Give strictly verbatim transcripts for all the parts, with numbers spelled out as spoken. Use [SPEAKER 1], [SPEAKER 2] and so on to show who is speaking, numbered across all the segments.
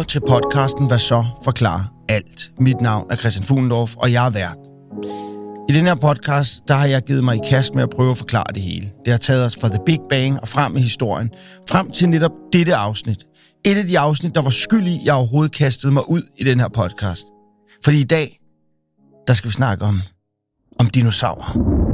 [SPEAKER 1] til podcasten Hvad så forklarer alt. Mit navn er Christian Fuglendorf, og jeg er vært. I den her podcast, der har jeg givet mig i kast med at prøve at forklare det hele. Det har taget os fra The Big Bang og frem i historien, frem til netop dette afsnit. Et af de afsnit, der var skyld i, jeg overhovedet kastede mig ud i den her podcast. Fordi i dag, der skal vi snakke om, om dinosaurer.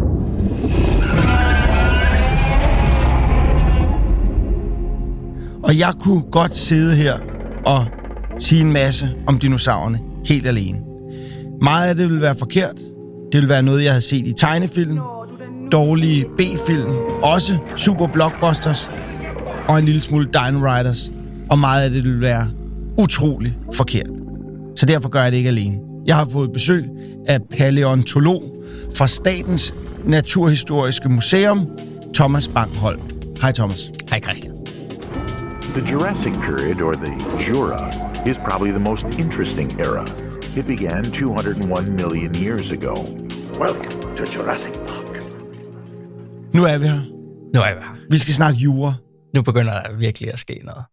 [SPEAKER 1] Og jeg kunne godt sidde her og sige en masse om dinosaurerne helt alene. Meget af det vil være forkert. Det vil være noget, jeg havde set i tegnefilm, dårlige B-film, også super blockbusters og en lille smule Dino Riders. Og meget af det vil være utrolig forkert. Så derfor gør jeg det ikke alene. Jeg har fået besøg af palæontolog fra Statens Naturhistoriske Museum, Thomas Bang-Holm. Hej Thomas.
[SPEAKER 2] Hej Christian.
[SPEAKER 3] The Jurassic period, or the Jura, is probably the most interesting era. It began two hundred one million years ago. Welcome to Jurassic Park.
[SPEAKER 1] Nu er vi her.
[SPEAKER 2] Nu er vi her.
[SPEAKER 1] Vi skal snakke jura.
[SPEAKER 2] Nu begynder der virkelig at ske noget.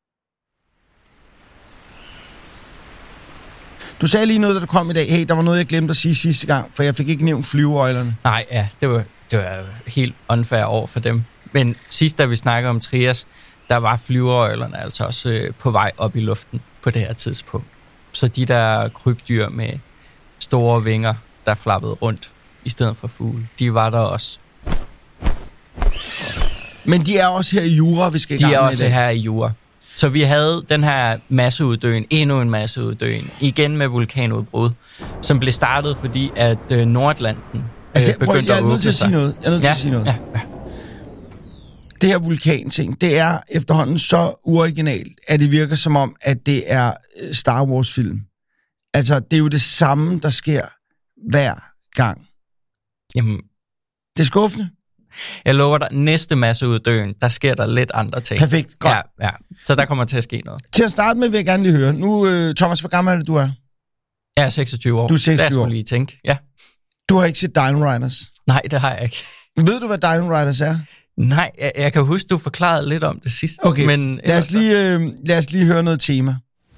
[SPEAKER 1] Du sagde lige noget, da du kom i dag. Hey, der var noget, jeg glemte at sige sidste gang, for jeg fik ikke nævnt flyveøjlerne.
[SPEAKER 2] Nej, ja, det var, det var helt unfair over for dem. Men sidst, da vi snakker om Trias, der var flyveøjlerne altså også øh, på vej op i luften på det her tidspunkt. Så de der krybdyr med store vinger, der flappede rundt i stedet for fugle, de var der også.
[SPEAKER 1] Men de er også her i Jura, vi skal i gang
[SPEAKER 2] De er
[SPEAKER 1] med
[SPEAKER 2] også
[SPEAKER 1] i dag.
[SPEAKER 2] her i Jura. Så vi havde den her masseuddøen, endnu en masseuddøen, igen med vulkanudbrud, som blev startet, fordi at øh, Nordatlanten øh,
[SPEAKER 1] altså, prøv,
[SPEAKER 2] begyndte
[SPEAKER 1] jeg er
[SPEAKER 2] at
[SPEAKER 1] nødt til at sige noget. Jeg er nødt
[SPEAKER 2] ja,
[SPEAKER 1] til at sige noget.
[SPEAKER 2] Ja, ja.
[SPEAKER 1] Det her vulkanting, det er efterhånden så uoriginalt, at det virker som om, at det er Star Wars-film. Altså, det er jo det samme, der sker hver gang.
[SPEAKER 2] Jamen,
[SPEAKER 1] det er skuffende.
[SPEAKER 2] Jeg lover dig, næste masseuddøen, der sker der lidt andre ting.
[SPEAKER 1] Perfekt, godt.
[SPEAKER 2] Ja, ja. Så der kommer til at ske noget.
[SPEAKER 1] Til at starte med vil jeg gerne lige høre. Nu, øh, Thomas, hvor gammel er det, du er?
[SPEAKER 2] Jeg er seksogtyve år.
[SPEAKER 1] Du er seksogtyve år.
[SPEAKER 2] Det lige tænke, ja.
[SPEAKER 1] Du har ikke set Dino Riders?
[SPEAKER 2] Nej, det har jeg ikke.
[SPEAKER 1] Ved du, hvad Dino Riders er?
[SPEAKER 2] Nej, jeg, jeg kan huske, du forklarede lidt om det sidste.
[SPEAKER 1] Okay,
[SPEAKER 2] men
[SPEAKER 1] lad, os lige, øh, lad os lige høre noget tema.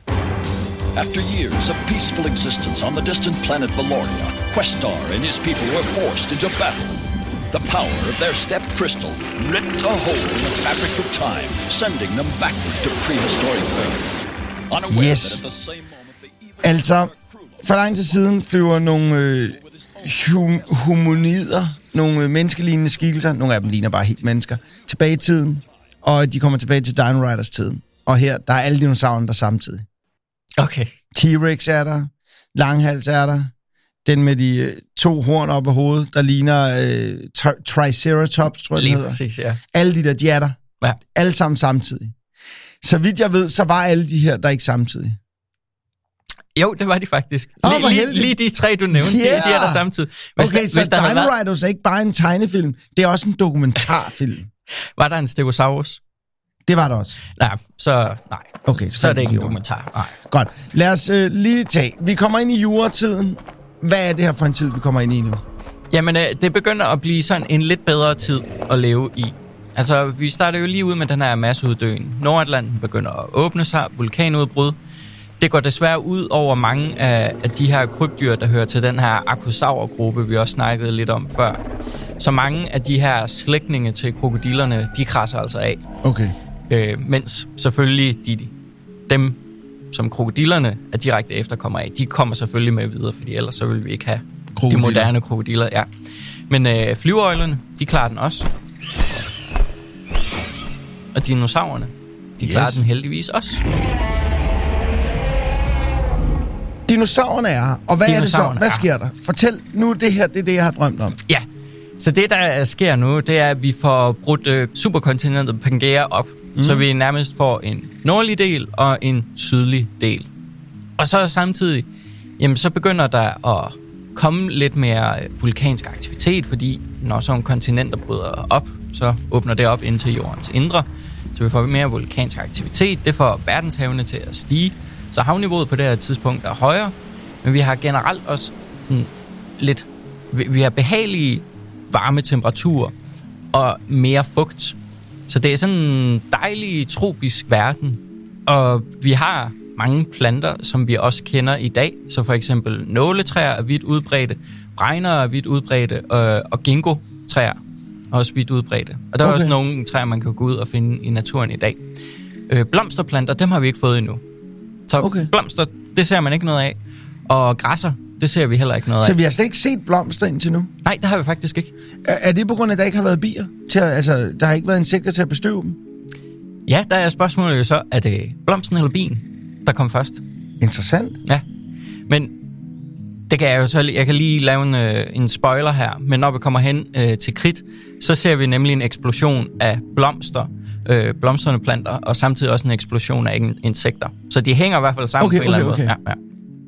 [SPEAKER 4] After years of peaceful existence on the distant planet Valoria, Questar and his people were forced into battle. The power of their step crystal ripped a hole in the fabric of time, sending them backward to prehistoric Earth. Unaware
[SPEAKER 1] Yes.
[SPEAKER 4] that at the same moment they even
[SPEAKER 1] Altså, for lang tid siden flyver nogle øh, hum- hominider, nogle øh, menneskelignende skikkelser, nogle af dem ligner bare helt mennesker, tilbage i tiden, og de kommer tilbage til Dino Riders-tiden. Og her, der er alle dinosaurerne der samtidig.
[SPEAKER 2] Okay.
[SPEAKER 1] T-Rex er der, Langhals er der, den med de øh, to horn op af hovedet, der ligner øh, tri- Triceratops, tror jeg,
[SPEAKER 2] Lige
[SPEAKER 1] det hedder.
[SPEAKER 2] præcis, ja.
[SPEAKER 1] Alle de der, de er der.
[SPEAKER 2] Ja.
[SPEAKER 1] Alle sammen samtidig. Så vidt jeg ved, så var alle de her, der ikke samtidig.
[SPEAKER 2] Jo, det var de faktisk.
[SPEAKER 1] Åh,
[SPEAKER 2] lige,
[SPEAKER 1] hvor
[SPEAKER 2] lige,
[SPEAKER 1] heldigt.
[SPEAKER 2] lige de tre, du nævnte,
[SPEAKER 1] Yeah.
[SPEAKER 2] de, de er der samtidig. Hvis
[SPEAKER 1] Okay,
[SPEAKER 2] der,
[SPEAKER 1] så
[SPEAKER 2] hvis der havde
[SPEAKER 1] Dino
[SPEAKER 2] været,
[SPEAKER 1] Riders er ikke bare en tegnefilm, det er også en dokumentarfilm.
[SPEAKER 2] var der en Stegosaurus?
[SPEAKER 1] Det var der også.
[SPEAKER 2] Nej, så nej.
[SPEAKER 1] Okay,
[SPEAKER 2] Så er det ikke en
[SPEAKER 1] jura.
[SPEAKER 2] dokumentar. Nej.
[SPEAKER 1] Godt. Lad os øh, lige tage. Vi kommer ind i juratiden. Hvad er det her for en tid, vi kommer ind i nu?
[SPEAKER 2] Jamen, øh, det begynder at blive sådan en lidt bedre tid at leve i. Altså, vi starter jo lige ud med den her masseuddøen. Nordatlanten begynder at åbne sig, vulkanudbrud. Det går desværre ud over mange af, af de her krybdyr, der hører til den her arkosaurgruppe, vi også snakkede lidt om før. Så mange af de her slægtninge til krokodillerne, de krasser altså af.
[SPEAKER 1] Okay.
[SPEAKER 2] Øh, mens selvfølgelig de, dem, som krokodillerne er direkte efterkommer af, de kommer selvfølgelig med videre, fordi ellers så vil vi ikke have
[SPEAKER 1] Krokodiller.
[SPEAKER 2] de moderne krokodiller. Ja. Men øh, flyveøjlerne, de klarer den også. Og dinosaurerne, de
[SPEAKER 1] Yes.
[SPEAKER 2] klarer den heldigvis også.
[SPEAKER 1] Dinosaurerne er her. Og hvad er det så?
[SPEAKER 2] Dinosaurerne
[SPEAKER 1] Hvad
[SPEAKER 2] er
[SPEAKER 1] sker der? Fortæl nu, det her, det er det, jeg har drømt om.
[SPEAKER 2] Ja, så det der sker nu, det er, at vi får brudt øh, superkontinentet Pangea op, mm. så vi nærmest får en nordlig del og en sydlig del. Og så samtidig, jamen så begynder der at komme lidt mere vulkansk aktivitet, fordi når sådan kontinenter bryder op, så åbner det op ind til jordens indre, så vi får mere vulkansk aktivitet. Det får verdenshavene til at stige, så havniveauet på det her tidspunkt er højere, men vi har generelt også sådan lidt, vi, vi har behagelige varme temperaturer og mere fugt. Så det er sådan en dejlig tropisk verden, og vi har mange planter, som vi også kender i dag. Så for eksempel nåletræer er vidt udbredte, bregner er vidt udbredte, og, og ginkgo-træer er også vidt udbredte. Og der er okay. også nogle træer, man kan gå ud og finde i naturen i dag. Øh, blomsterplanter, dem har vi ikke fået endnu. Så okay. blomster, det ser man ikke noget af. Og græsser, det ser vi heller ikke noget af.
[SPEAKER 1] Så vi har slet ikke set blomster indtil nu?
[SPEAKER 2] Nej, det har vi faktisk ikke.
[SPEAKER 1] Er, er det på grund af, at der ikke har været bier? Til at, altså, der har ikke været insekter til at bestøve dem?
[SPEAKER 2] Ja, der er spørgsmålet jo så, er det blomsten eller bien, der kom først?
[SPEAKER 1] Interessant.
[SPEAKER 2] Ja, men det kan jeg jo så, jeg kan lige lave en, øh, en spoiler her, men når vi kommer hen øh, til kridt, så ser vi nemlig en eksplosion af blomster, øh, blomstrende planter, og samtidig også en eksplosion af insekter. Så de hænger i hvert fald sammen
[SPEAKER 1] okay,
[SPEAKER 2] på en
[SPEAKER 1] okay,
[SPEAKER 2] eller anden
[SPEAKER 1] okay.
[SPEAKER 2] måde. Ja, ja.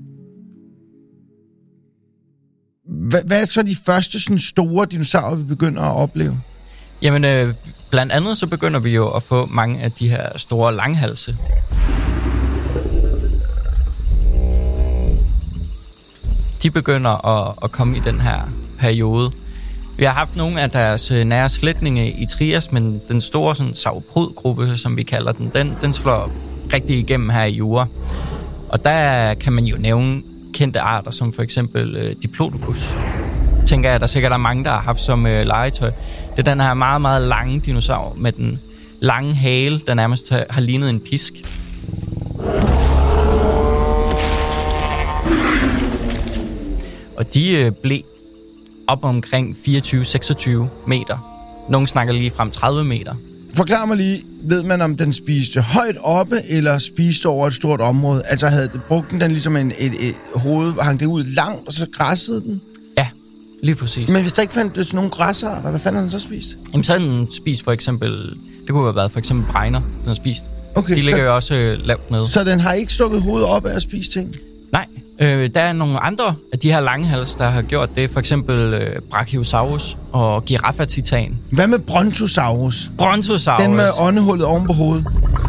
[SPEAKER 1] Hvad, hvad er så de første sådan store dinosaurer, vi begynder at opleve?
[SPEAKER 2] Jamen, øh, blandt andet så begynder vi jo at få mange af de her store langhalse. De begynder at, at komme i den her periode. Vi har haft nogle af deres nære slægtninge i Trias, men den store sådan, sauropod-gruppe, som vi kalder den, den, den slår rigtig igennem her i Jura. Og der kan man jo nævne kendte arter, som for eksempel øh, Diplodocus. Tænker jeg, der sikkert er mange, der har haft som øh, legetøj. Det er den her meget, meget lange dinosaur med den lange hale, der nærmest har, har lignet en pisk. Og de øh, blev op omkring fireogtyve til seksogtyve meter. Nogle snakker lige frem tredive meter.
[SPEAKER 1] Forklar mig lige, ved man om den spiste højt oppe, eller spiste over et stort område? Altså havde brugt den ligesom en, et, et hoved, hang det ud langt, og så græssede den?
[SPEAKER 2] Ja, lige præcis.
[SPEAKER 1] Men hvis der ikke fandt sådan nogle græsarter, hvad fanden har den så spist?
[SPEAKER 2] Jamen så har den spist for eksempel, det kunne have været for eksempel bregner, den har spist. Okay, de ligger så, jo også øh, lavt nede.
[SPEAKER 1] Så den har ikke stukket hovedet op af at spise ting?
[SPEAKER 2] Nej, øh, der er nogle andre af de her langhals, der har gjort det. For eksempel øh, Brachiosaurus og Giraffatitan.
[SPEAKER 1] Hvad med Brontosaurus?
[SPEAKER 2] Brontosaurus.
[SPEAKER 1] Den med åndehullet oven på hovedet.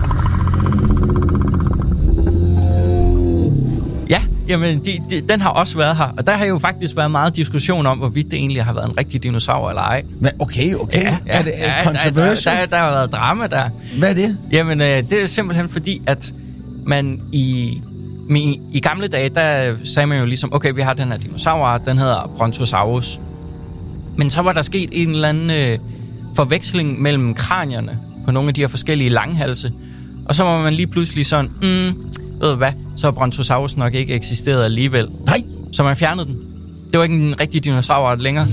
[SPEAKER 2] Ja, jamen de, de, den har også været her. Og der har jo faktisk været meget diskussion om, hvorvidt det egentlig har været en rigtig dinosaur eller ej.
[SPEAKER 1] Men okay, okay. Ja, er det
[SPEAKER 2] ja,
[SPEAKER 1] controversial?
[SPEAKER 2] Der, der, der, der har været drama der.
[SPEAKER 1] Hvad er det?
[SPEAKER 2] Jamen, øh, det er simpelthen fordi, at man i... Men i, i gamle dage, der sagde man jo ligesom, okay, vi har den her dinosaur, den hedder Brontosaurus. Men så var der sket en eller anden øh, forveksling mellem kranierne på nogle af de her forskellige langhalse. Og så var man lige pludselig sådan, mm, ved du hvad, så har Brontosaurus nok ikke eksisteret alligevel.
[SPEAKER 1] Nej.
[SPEAKER 2] Så man fjernede den. Det var ikke en rigtig dinosaur længere.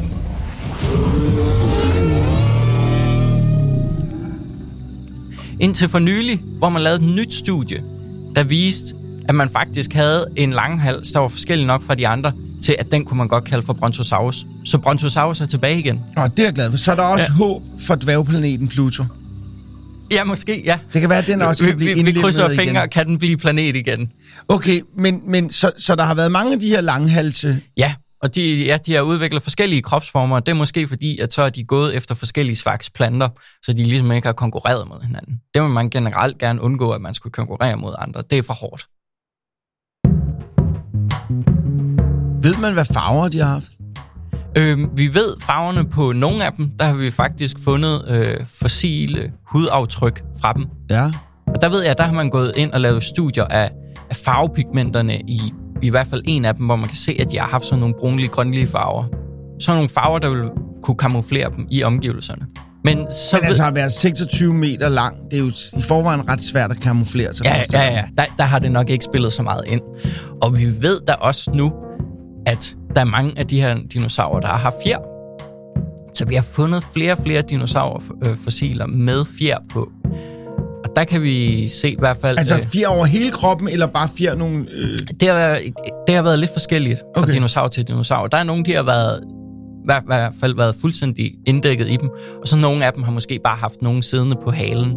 [SPEAKER 2] Indtil for nylig, hvor man lavede et nyt studie, der viste, at man faktisk havde en langhals, der var forskellig nok fra de andre, til at den kunne man godt kalde for Brontosaurus. Så Brontosaurus er tilbage igen.
[SPEAKER 1] Åh, det er jeg glad for. Så er der også ja. håb for dværgplaneten Pluto.
[SPEAKER 2] Ja, måske, ja.
[SPEAKER 1] Det kan være, at den også kan blive
[SPEAKER 2] indlemmet igen. Vi krydser fingre, kan den blive planet igen.
[SPEAKER 1] Okay, men, men så, så der har været mange af de her langhalse?
[SPEAKER 2] Ja, og de, ja, de har udviklet forskellige kropsformer. Det er måske fordi, at så er de gået efter forskellige slags planter, så de ligesom ikke har konkurreret mod hinanden. Det vil man generelt gerne undgå, at man skulle konkurrere mod andre. Det er for hårdt.
[SPEAKER 1] Ved man, hvad farver de har haft?
[SPEAKER 2] Øh, vi ved farverne på nogle af dem. Der har vi faktisk fundet øh, fossile hudaftryk fra dem.
[SPEAKER 1] Ja.
[SPEAKER 2] Og der ved jeg, der har man gået ind og lavet studier af, af farvepigmenterne i i hvert fald en af dem, hvor man kan se, at de har haft sådan nogle brunlige, grønlige farver. Sådan nogle farver, der vil kunne kamuflere dem i omgivelserne. Men, så
[SPEAKER 1] Men altså at være seksogtyve meter lang, det er jo i forvejen ret svært at kamuflere sig.
[SPEAKER 2] Ja, ja, ja. Der, der har det nok ikke spillet så meget ind. Og vi ved da også nu, at der er mange af de her dinosaurer, der har fjer. Så vi har fundet flere og flere dinosaurfossiler med fjer på. Og der kan vi se i hvert fald...
[SPEAKER 1] Altså fjer over hele kroppen, eller bare fjer nogle... Øh...
[SPEAKER 2] Det, har været, det har været lidt forskelligt fra okay. dinosaur til dinosaur. Der er nogle, der har været, i hvert fald været fuldstændig inddækket i dem, og så nogle af dem har måske bare haft nogen siddende på halen.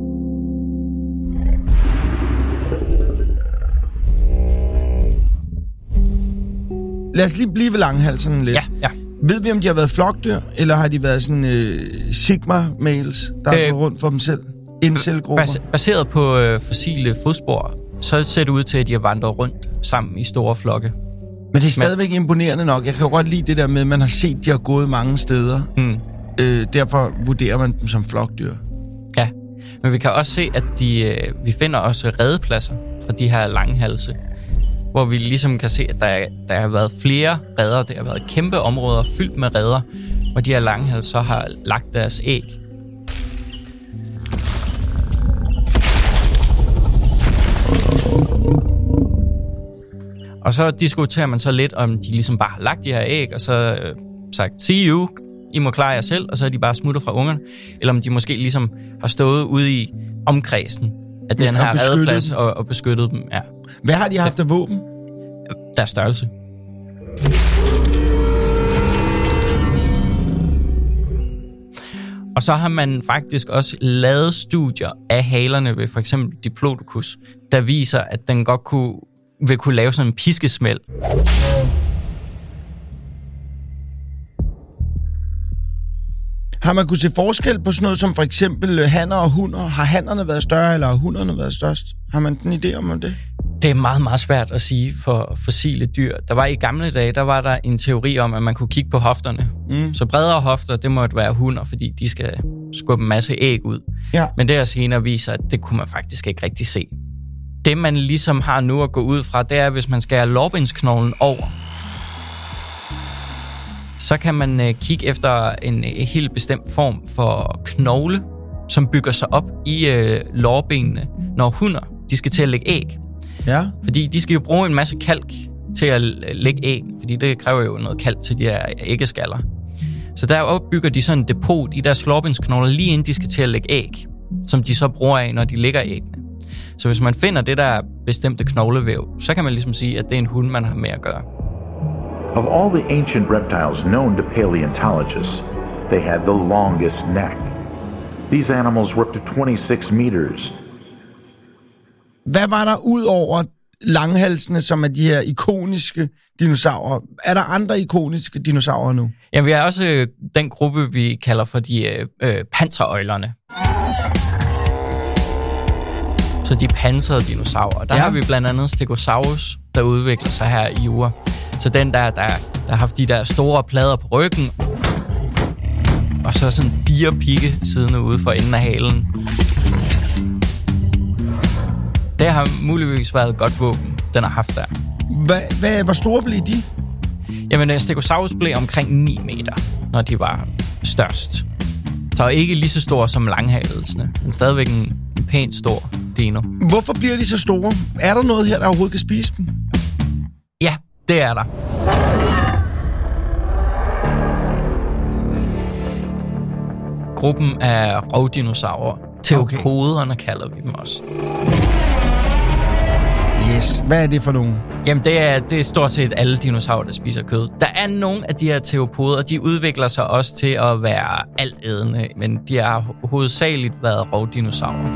[SPEAKER 1] Lad os lige blive ved langhalserne lidt.
[SPEAKER 2] Ja, ja.
[SPEAKER 1] Ved vi, om de har været flokdyr, eller har de været sådan øh, sigma-males, der øh, er gået rundt for dem selv? Incel-grupper?
[SPEAKER 2] Bas- baseret på øh, fossile fodspor, så ser det ud til, at de har vandret rundt sammen i store flokke.
[SPEAKER 1] Men det er stadigvæk Men... imponerende nok. Jeg kan jo godt lide det der med, at man har set, at de har gået mange steder. Mm. Øh, derfor vurderer man dem som flokdyr.
[SPEAKER 2] Ja, Men vi kan også se, at de, øh, vi finder også redepladser fra de her langhalse, hvor vi ligesom kan se, at der, der har været flere reder. Der har været kæmpe områder fyldt med reder, hvor de her langhalse så har lagt deres æg. Og så diskuterer man så lidt, om de ligesom bare har lagt de her æg, og så øh, sagt, see you, I må klare jer selv, og så er de bare smuttet fra ungerne. Eller om de måske ligesom har stået ude i omkredsen af den her redeplads og, og beskyttet dem. Ja.
[SPEAKER 1] Hvad har de haft af våben?
[SPEAKER 2] Deres størrelse. Og så har man faktisk også lavet studier af halerne ved for eksempel Diplodocus, der viser, at den godt kunne, vil kunne lave sådan en piskesmæld.
[SPEAKER 1] Har man kunne se forskel på sådan noget som for eksempel hanner og hunder? Har hannerne været større, eller har hunderne været størst? Har man en idé om det?
[SPEAKER 2] Det er meget, meget svært at sige for fossile dyr. Der var i gamle dage, der var der en teori om, at man kunne kigge på hofterne. Mm. Så bredere hofter, det måtte være hunder, fordi de skal skubbe en masse æg ud. Ja. Men det her senere viser, at det kunne man faktisk ikke rigtig se. Det, man ligesom har nu at gå ud fra, det er, hvis man skærer lårbensknoglen over, så kan man øh, kigge efter en øh, helt bestemt form for knogle, som bygger sig op i øh, lårbenene, når hunder de skal til at lægge æg.
[SPEAKER 1] Ja.
[SPEAKER 2] Fordi de skal jo bruge en masse kalk til at lægge æg, fordi det kræver jo noget kalk til de her æggeskaller. Så der opbygger de sådan en depot i deres lårbensknogler, lige inden de skal til at lægge æg, som de så bruger af, når de lægger æggene. Så hvis man finder det der bestemte knoglevæv, så kan man ligesom sige, at det er en hund, man har med at gøre.
[SPEAKER 3] Of all the ancient reptiles known to paleontologists, they had the longest neck. These animals were up to twenty-six meters.
[SPEAKER 1] Hvad var der ud over langhalsene, som er de her ikoniske dinosaurer? Er der andre ikoniske dinosaurer nu?
[SPEAKER 2] Ja, vi har også øh, den gruppe, vi kalder for de øh, øh, panserøglerne. Så de pansrede dinosaurer. Der ja. har vi blandt andet Stegosaurus, der udvikler sig her i Jura. Så den der, der, der har haft de der store plader på ryggen, og så sådan fire pigge siddende ude for enden af halen. Det har muligvis været et godt våben, den har haft der.
[SPEAKER 1] Hvad, hvad, hvor store blev de?
[SPEAKER 2] Jamen, Stegosaurus blev omkring ni meter, når de var størst. Så ikke lige så store som langhalsene, men stadigvæk en, en pænt stor dino.
[SPEAKER 1] Hvorfor bliver de så store? Er der noget her, der overhovedet kan spise dem?
[SPEAKER 2] Ja, det er der. Gruppen af rovdinosaurer. Theropoderne okay. kalder vi dem også.
[SPEAKER 1] Yes. Hvad er det for nogen?
[SPEAKER 2] Jamen, det er, det er stort set alle dinosaurer, der spiser kød. Der er nogle af de her theropoder, de udvikler sig også til at være altædende, men de har hovedsageligt været rovdinosaurer.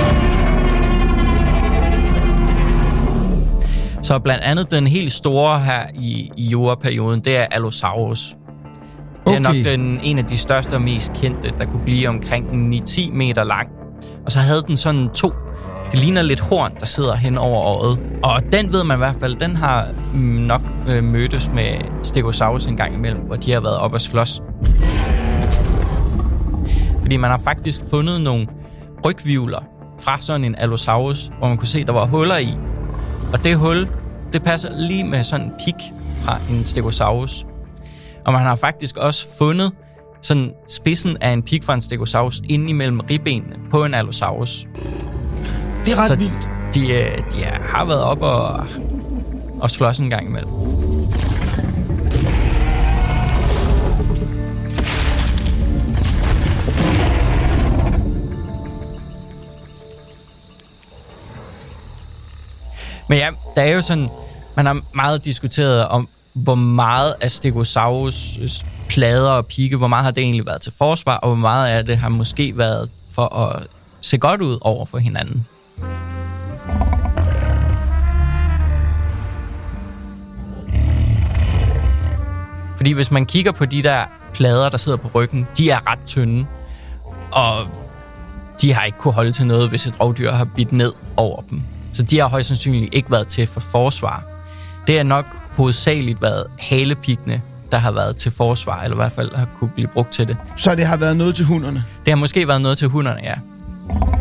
[SPEAKER 2] Så blandt andet den helt store her i, i Jura-perioden, det er Allosaurus. Det er okay. nok den, en af de største og mest kendte, der kunne blive omkring ni til ti meter lang. Og så havde den sådan to. Det ligner lidt horn, der sidder hen over øjet. Og den ved man i hvert fald, den har nok øh, mødtes med Stegosaurus en gang imellem, hvor de har været op at slås. Fordi man har faktisk fundet nogle rygvivler fra sådan en Allosaurus, hvor man kunne se, der var huller i. Og det hul, det passer lige med sådan en pik fra en Stegosaurus. Og man har faktisk også fundet sådan spidsen af en pik fra en Stegosaurus inde imellem ribbenene på en Allosaurus.
[SPEAKER 1] Det er ret
[SPEAKER 2] Så
[SPEAKER 1] vildt.
[SPEAKER 2] De, de har været op og, og slås en gang imellem. Men ja, der er jo sådan, man har meget diskuteret om, hvor meget af Stegosaurus' plader og pigge, hvor meget har det egentlig været til forsvar, og hvor meget af det har måske været for at se godt ud over for hinanden. Fordi hvis man kigger på de der plader, der sidder på ryggen, de er ret tynde, og de har ikke kunne holde til noget, hvis et rovdyr har bidt ned over dem. Så de har højst sandsynligt ikke været til for forsvar. Det har nok hovedsageligt været halepiggene, der har været til forsvar, eller i hvert fald har kunne blive brugt til det.
[SPEAKER 1] Så det har været noget til hunderne?
[SPEAKER 2] Det har måske været noget til hunderne, ja.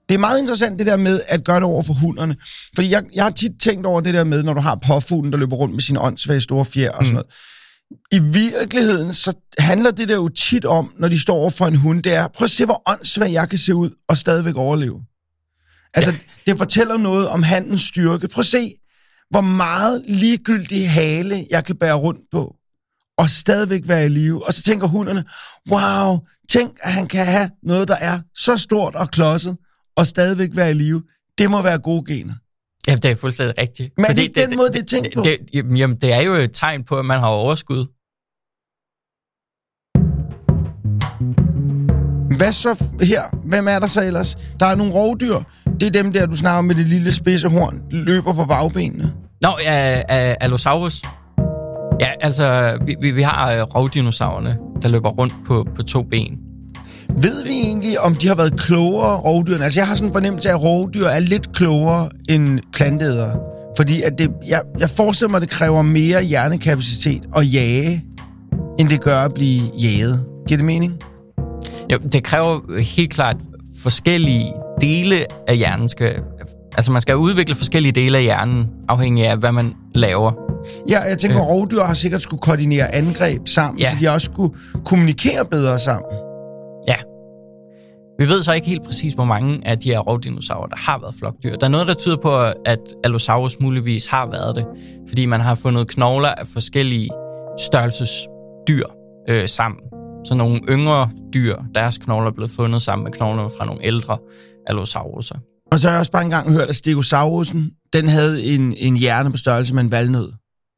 [SPEAKER 1] Det er meget interessant det der med at gøre det over for hunderne. Fordi jeg, jeg har tit tænkt over det der med, når du har påfuglen, der løber rundt med sine åndssvage store fjer og sådan noget. I virkeligheden, så handler det der jo tit om, når de står over for en hund, det er, prøv at se, hvor åndssvag jeg kan se ud og stadigvæk overleve. Altså, ja. Det fortæller noget om handens styrke. Prøv at se, hvor meget ligegyldig hale jeg kan bære rundt på og stadigvæk være i live. Og så tænker hunderne, wow, tænk, at han kan have noget, der er så stort og klodset og stadigvæk være i live. Det må være gode gener.
[SPEAKER 2] Jamen, det er fuldstændig rigtigt.
[SPEAKER 1] Men det er den måde, det er tænkt på.
[SPEAKER 2] Det, det, jamen, det er jo et tegn på, at man har overskud.
[SPEAKER 1] Hvad så her? Hvem er der så ellers? Der er nogle rovdyr. Det er dem der, du snakker med det lille spidse horn. Løber på bagbenene.
[SPEAKER 2] Nå, ja, uh, Allosaurus. Ja, altså, vi, vi, vi har uh, rovdinosaurerne, der løber rundt på, på to ben.
[SPEAKER 1] Ved vi egentlig, om de har været klogere, rovdyrene? Altså, jeg har sådan en fornemmelse af, at rovdyr er lidt klogere end planteædere. Fordi at det, jeg, jeg forestiller mig, at det kræver mere hjernekapacitet at jage, end det gør at blive jaget. Giver det mening?
[SPEAKER 2] Jo, det kræver helt klart forskellige dele af hjernen. Skal, altså, man skal udvikle forskellige dele af hjernen, afhængig af, hvad man laver.
[SPEAKER 1] Ja, jeg tænker, at øh. rovdyr har sikkert skulle koordinere angreb sammen, ja. Så de også skulle kommunikere bedre sammen.
[SPEAKER 2] Ja. Vi ved så ikke helt præcis, hvor mange af de her rovdinosaurer, der har været flokdyr. Der er noget, der tyder på, at Allosaurus muligvis har været det, fordi man har fundet knogler af forskellige størrelsesdyr øh, sammen. Så nogle yngre dyr, deres knogler er blevet fundet sammen med knoglerne fra nogle ældre Allosauruser.
[SPEAKER 1] Og så har jeg også bare engang hørt, at Stegosaurusen, den havde en, en hjerne på størrelse med en valnød.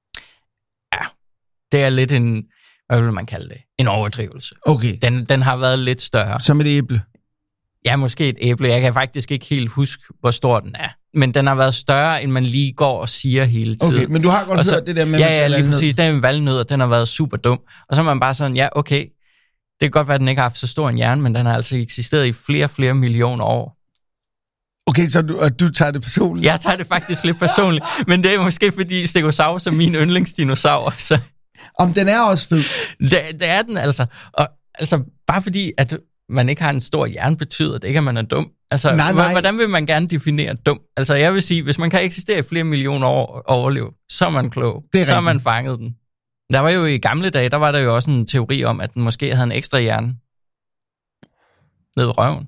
[SPEAKER 2] Ja, det er lidt en, hvad vil man kalde det? En overdrivelse.
[SPEAKER 1] Okay.
[SPEAKER 2] Den, den har været lidt større.
[SPEAKER 1] Som et æble?
[SPEAKER 2] Ja, måske et æble. Jeg kan faktisk ikke helt huske, hvor stor den er. Men den har været større, end man lige går og siger hele tiden.
[SPEAKER 1] Okay, men du har godt så, hørt det der med...
[SPEAKER 2] Ja, ja, lige præcis. Den er en valnød, og den har været super dum. Og så er man bare sådan, ja, okay, det kan godt være, at den ikke har haft så stor en hjerne, men den har altså eksisteret i flere, flere millioner år.
[SPEAKER 1] Okay, så du, og du tager det personligt?
[SPEAKER 2] Jeg tager det faktisk lidt personligt, men det er måske, fordi Stegosaurus er min yndlingsdinosaur. Så.
[SPEAKER 1] Om den er også fed?
[SPEAKER 2] Det, det er den altså. Og altså, bare fordi, at man ikke har en stor hjerne, betyder det ikke, at man er dum. Altså, nej, nej. Hvordan vil man gerne definere dum? Altså, jeg vil sige, hvis man kan eksistere i flere millioner år og overleve, så er man klog.
[SPEAKER 1] Det er
[SPEAKER 2] så har man fanget den. Der var jo i gamle dage, der var der jo også en teori om, at den måske havde en ekstra hjerne ned ved røven.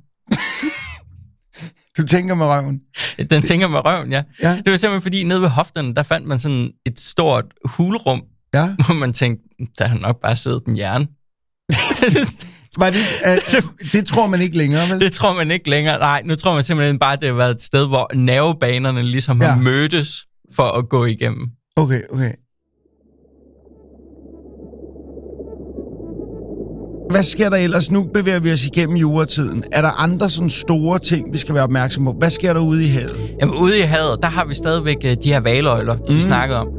[SPEAKER 1] Du tænker med røven?
[SPEAKER 2] Den tænker med røven, ja.
[SPEAKER 1] ja.
[SPEAKER 2] Det var simpelthen fordi, nede ved hofterne, der fandt man sådan et stort hulrum,
[SPEAKER 1] ja.
[SPEAKER 2] Hvor man tænkte, der har nok bare siddet en hjerne.
[SPEAKER 1] Var det, uh, det tror man ikke længere, vel?
[SPEAKER 2] Det tror man ikke længere. Nej, nu tror man simpelthen bare, at det har været et sted, hvor nervebanerne ligesom ja. har mødtes for at gå igennem.
[SPEAKER 1] Okay, okay. Hvad sker der ellers? Nu bevæger vi os igennem juratiden. Er der andre sådan store ting, vi skal være opmærksom på? Hvad sker der ude i havet?
[SPEAKER 2] Jamen, ude i havet, der har vi stadigvæk de her hvaløjler, mm. vi snakkede om.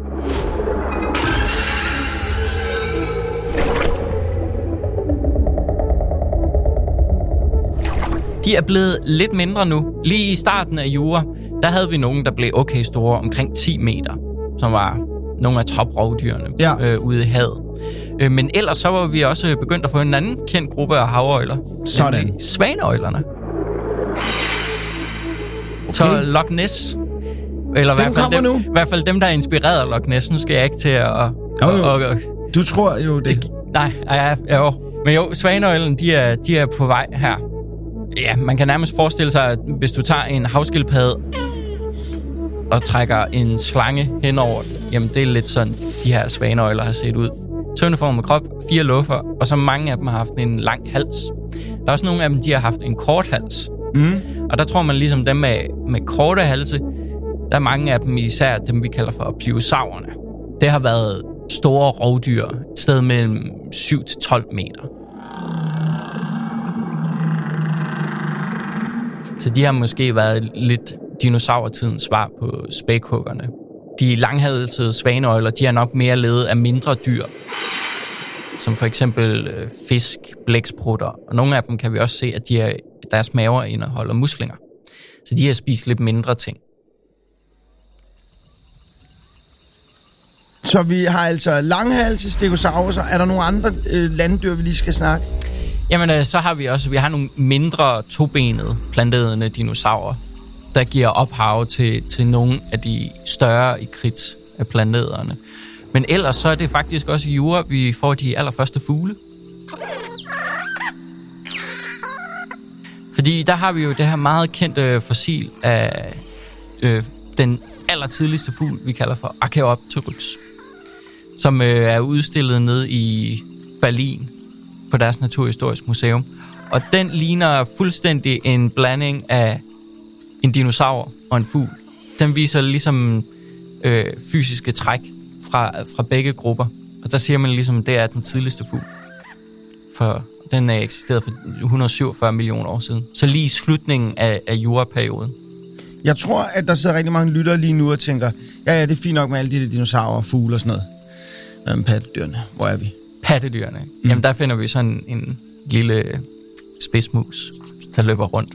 [SPEAKER 2] De er blevet lidt mindre nu. Lige i starten af jura, der havde vi nogen, der blev okay store, omkring ti meter, som var nogle af toprovdyrene ja. øh, ude i havet. Øh, men ellers så var vi også begyndt at få en anden kendt gruppe af havøjler.
[SPEAKER 1] Sådan.
[SPEAKER 2] Svaneøjlerne. Okay. Så Loch Ness, eller i hvert, fald dem, i hvert fald dem, der er inspireret af Loch Ness, nu skal jeg ikke til at... Og,
[SPEAKER 1] jo, jo.
[SPEAKER 2] Og, og,
[SPEAKER 1] du tror jo det.
[SPEAKER 2] Nej, ja, jo. Men jo, svaneøjlen, de er, de er på vej her. Ja, man kan nærmest forestille sig, at hvis du tager en havskildpadde og trækker en slange henover, jamen det er lidt sådan, de her svaneøjler har set ud. Tøndeformet krop, fire luffer, og så mange af dem har haft en lang hals. Der er også nogle af dem, de har haft en kort hals.
[SPEAKER 1] Mm.
[SPEAKER 2] Og der tror man ligesom dem med, med korte halse, der er mange af dem, især dem, vi kalder for pliosaurerne. Det har været store rovdyr, et sted mellem syv til tolv meter. Så de har måske været lidt dinosaurtidens svar på spækhuggerne. De langhalsede svaneøjler, de har nok mere levet af mindre dyr, som for eksempel fisk, blæksprutter. Og nogle af dem kan vi også se, at de er, deres maver indeholder muslinger. Så de har spist lidt mindre ting.
[SPEAKER 1] Så vi har altså langhalse, stegosauruser. Er der nogle andre øh, landdyr, vi lige skal snakke?
[SPEAKER 2] Jamen, øh, så har vi også vi har nogle mindre tobenede planteædende dinosaurer, der giver ophav til, til nogle af de større i kridt af planteæderne. Men ellers så er det faktisk også i Jura, vi får de allerførste fugle. Fordi der har vi jo det her meget kendte fossil af øh, den allertidligste fugl, vi kalder for Archaeopteryx, som øh, er udstillet nede i Berlin på deres naturhistorisk museum. Og den ligner fuldstændig en blanding af en dinosaur og en fugl. Den viser ligesom øh, fysiske træk fra, fra begge grupper. Og der siger man ligesom, at det er den tidligste fugl. For den er eksisteret for et hundrede og syvogfyrre millioner år siden. Så lige i slutningen af, af juraperioden.
[SPEAKER 1] Jeg tror, at der sidder rigtig mange lyttere lige nu og tænker, ja, ja, det er fint nok med alle de der dinosaurer og fugle og sådan noget. Hvad med pattedyrene? Hvor er vi?
[SPEAKER 2] Pattedyrene? Mm. Jamen, der finder vi sådan en lille spidsmus, der løber rundt.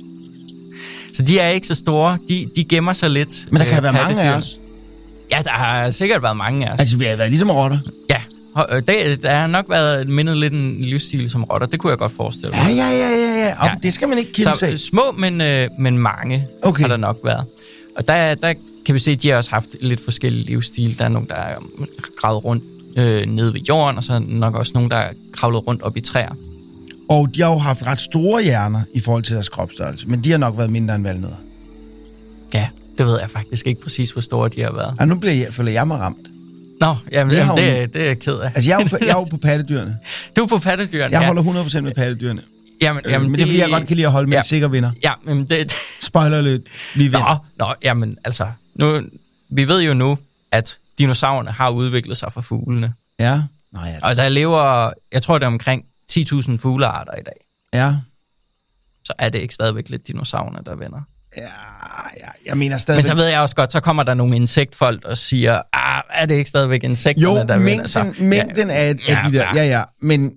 [SPEAKER 2] Så de er ikke så store. De, de gemmer sig lidt.
[SPEAKER 1] Men der kan øh, være mange af os.
[SPEAKER 2] Ja, der har sikkert været mange af os.
[SPEAKER 1] Altså, vi har været ligesom rotter.
[SPEAKER 2] Ja, det, der har nok været mindet lidt en livsstil som rotter. Det kunne jeg godt forestille mig.
[SPEAKER 1] Ja, ja, ja, ja, ja. Og ja. Det skal man ikke kæmpe sig.
[SPEAKER 2] Så små, men, øh, men mange okay. har der nok været. Og der, der kan vi se, at de har også haft lidt forskellige livsstil. Der er nogle, der er gravet rundt øh, nede ved jorden, og så nok også nogle, der er kravlet rundt op i træer.
[SPEAKER 1] Og de har jo haft ret store hjerner i forhold til deres kropsstørrelse, men de har nok været mindre end valnødder.
[SPEAKER 2] Ja, det ved jeg faktisk ikke præcis, hvor store de har været.
[SPEAKER 1] Ja, nu bliver jeg, føler jeg mig ramt.
[SPEAKER 2] Nå, jamen, det, jamen, det, det er jeg ked af.
[SPEAKER 1] Altså, jeg er jo på, jeg er jo på pattedyrene.
[SPEAKER 2] Du er på pattedyrene,
[SPEAKER 1] Jeg holder hundrede procent med pattedyrene.
[SPEAKER 2] Jamen, jamen,
[SPEAKER 1] men det er, fordi jeg godt kan lide at holde med
[SPEAKER 2] ja,
[SPEAKER 1] en sikker vinder.
[SPEAKER 2] Ja, men det...
[SPEAKER 1] Spoiler alert, vi vinder.
[SPEAKER 2] Nå, nå, jamen, altså... Nu, vi ved jo nu, at dinosaurerne har udviklet sig fra fuglene.
[SPEAKER 1] Ja. Nå, ja.
[SPEAKER 2] Og der lever, jeg tror, det er omkring ti tusind fuglearter i dag.
[SPEAKER 1] Ja.
[SPEAKER 2] Så er det ikke stadigvæk lidt dinosaurerne, der vinder.
[SPEAKER 1] Ja, ja, jeg mener stadigvæk...
[SPEAKER 2] Men så ved jeg også godt, så kommer der nogle insektfolk og siger, ah, er det ikke stadigvæk insekterne,
[SPEAKER 1] jo,
[SPEAKER 2] der
[SPEAKER 1] mængden,
[SPEAKER 2] vinder? Så,
[SPEAKER 1] mængden ja, af, af
[SPEAKER 2] ja,
[SPEAKER 1] de der... Ja, ja, men...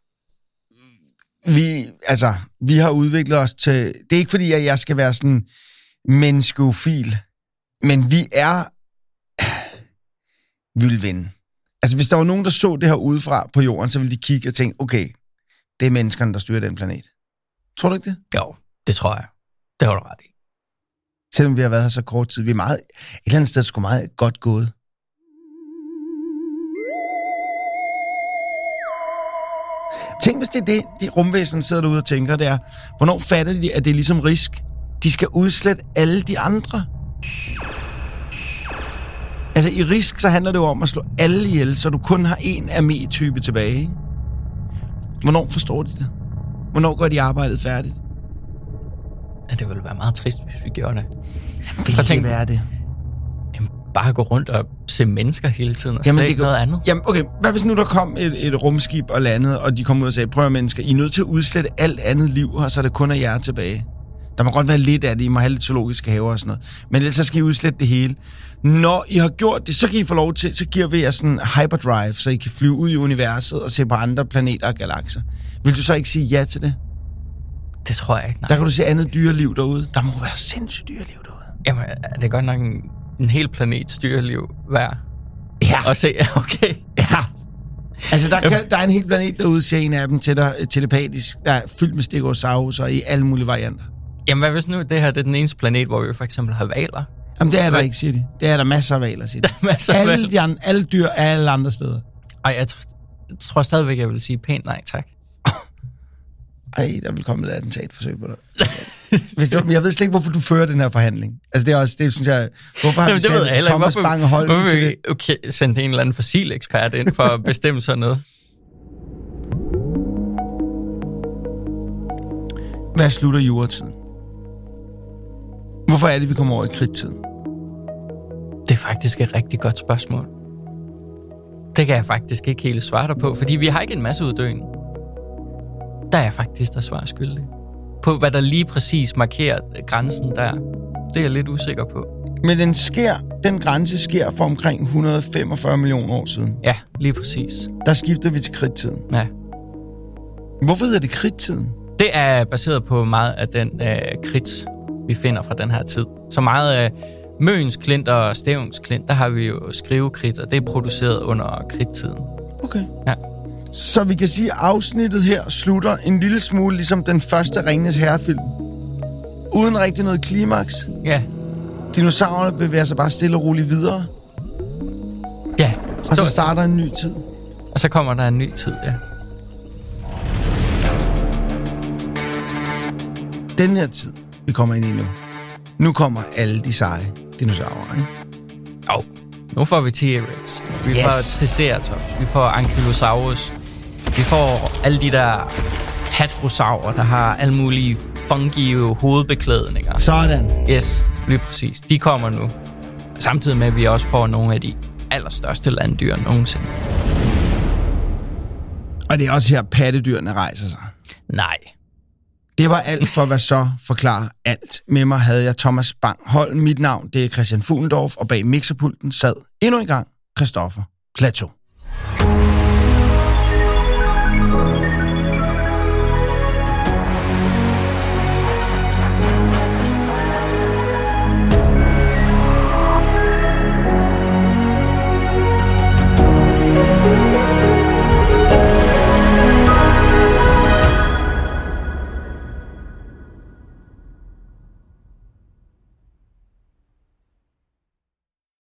[SPEAKER 1] Vi, altså, vi har udviklet os til... Det er ikke fordi, at jeg skal være sådan menneskeofil, men vi er... Vi vil vinde. Altså, hvis der var nogen, der så det her udefra på jorden, så ville de kigge og tænke, okay, det er menneskerne, der styrer den planet. Tror du ikke det?
[SPEAKER 2] Jo, det tror jeg. Det har du ret i.
[SPEAKER 1] Selvom vi har været her så kort tid. Vi er meget, et eller andet sted sgu meget godt gået. Tænk, hvis det er det, de rumvæsener sidder derude og tænker, det er, hvornår fatter de, at det er ligesom risk? De skal udslette alle de andre. Altså, i risk, så handler det jo om at slå alle ihjel, så du kun har en armé-type tilbage, ikke? Hvornår forstår de det? Hvornår går de arbejdet færdigt?
[SPEAKER 2] Ja, det ville være meget trist, hvis vi gjorde det.
[SPEAKER 1] Jamen, vil det være det?
[SPEAKER 2] Jamen, bare gå rundt og se mennesker hele tiden, og jamen, slet ikke noget andet.
[SPEAKER 1] Jamen, okay. Hvad hvis nu der kom et, et rumskib og landede, og de kom ud og sagde, prøv at mennesker, I er nødt til at udslette alt andet liv, og så er det kun af jer tilbage. Der må godt være lidt af det, I må have lidt zoologiske haver og sådan noget. Men ellers så skal I udslette det hele. Når I har gjort det, så kan I få lov til, så giver vi jer sådan hyperdrive, så I kan flyve ud i universet og se på andre planeter og galakser. Vil du så ikke sige ja til det?
[SPEAKER 2] Det tror jeg ikke, nej.
[SPEAKER 1] Der kan du se andet dyreliv derude. Der må være sindssygt dyreliv derude.
[SPEAKER 2] Jamen, det er godt nok en, en hel planets dyreliv værd.
[SPEAKER 1] Ja.
[SPEAKER 2] Og se, okay.
[SPEAKER 1] Ja. Altså, der, kan, der er en hel planet derude, siger en af dem til dig telepatisk, der er fyldt med stegosauruser i alle mulige varianter.
[SPEAKER 2] Jamen, hvad hvis nu det her det er den eneste planet, hvor vi for eksempel har hvaler?
[SPEAKER 1] Jamen, det er der ikke, siger de. Det er der masser af hvaler, siger de.
[SPEAKER 2] Der er masser af
[SPEAKER 1] alle, de andre, alle dyr er alle andre steder.
[SPEAKER 2] Ej, jeg, tr- jeg tror stadigvæk, jeg vil sige pænt nej, tak.
[SPEAKER 1] Ej, der vil komme et attentatforsøg på dig. Du, jeg ved slet ikke, hvorfor du fører den her forhandling. Altså, det er også, det synes jeg... Hvorfor har
[SPEAKER 2] Jamen,
[SPEAKER 1] vi sendt Thomas Bange Holm
[SPEAKER 2] hvorfor,
[SPEAKER 1] til det?
[SPEAKER 2] Okay, sendte en eller anden fossilekspert ind for at bestemme sådan noget.
[SPEAKER 1] Hvad slutter juratiden? Hvorfor er det, vi kommer over i kridttiden?
[SPEAKER 2] Det er faktisk et rigtig godt spørgsmål. Det kan jeg faktisk ikke helt svare dig på, fordi vi har ikke en masse uddøen. Der er jeg faktisk der svar skyldig. På hvad der lige præcis markerer grænsen der, det er jeg lidt usikker på.
[SPEAKER 1] Men den sker, den grænse sker for omkring et hundrede og femogfyrre millioner år siden.
[SPEAKER 2] Ja, lige præcis.
[SPEAKER 1] Der skifter vi til kridttiden.
[SPEAKER 2] Ja.
[SPEAKER 1] Hvorfor hedder det kridttiden?
[SPEAKER 2] Det er baseret på meget af den øh, kridt, vi finder fra den her tid. Så meget af øh, Møns Klint og Stevns Klint, der har vi jo skrivekridt, og det er produceret under kridttiden.
[SPEAKER 1] Okay.
[SPEAKER 2] Ja.
[SPEAKER 1] Så vi kan sige, at afsnittet her slutter en lille smule ligesom den første Ringenes Herre-film. Uden rigtig noget klimaks.
[SPEAKER 2] Ja.
[SPEAKER 1] Dinosaurerne bevæger sig bare stille og roligt videre.
[SPEAKER 2] Ja.
[SPEAKER 1] Og så starter en ny tid.
[SPEAKER 2] Og så kommer der en ny tid, ja.
[SPEAKER 1] Den her tid, vi kommer ind i nu. Nu kommer alle de seje dinosaurer, ikke?
[SPEAKER 2] Jo. Nu får vi T-Rex. Vi
[SPEAKER 1] Yes.
[SPEAKER 2] får Triceratops. Vi får Ankylosaurus. Vi får alle de der hadrosaurer, der har alle mulige funky hovedbeklædninger.
[SPEAKER 1] Sådan.
[SPEAKER 2] Yes, lige præcis. De kommer nu. Samtidig med, at vi også får nogle af de allerstørste landdyr nogensinde.
[SPEAKER 1] Og det er også her, pattedyrene rejser sig.
[SPEAKER 2] Nej.
[SPEAKER 1] Det var alt for, hvad så forklarer alt. Med mig havde jeg Thomas Bang Holm. Mit navn, det er Christian Fuglendorf, og bag mixerpulten sad endnu en gang Christoffer Plateau.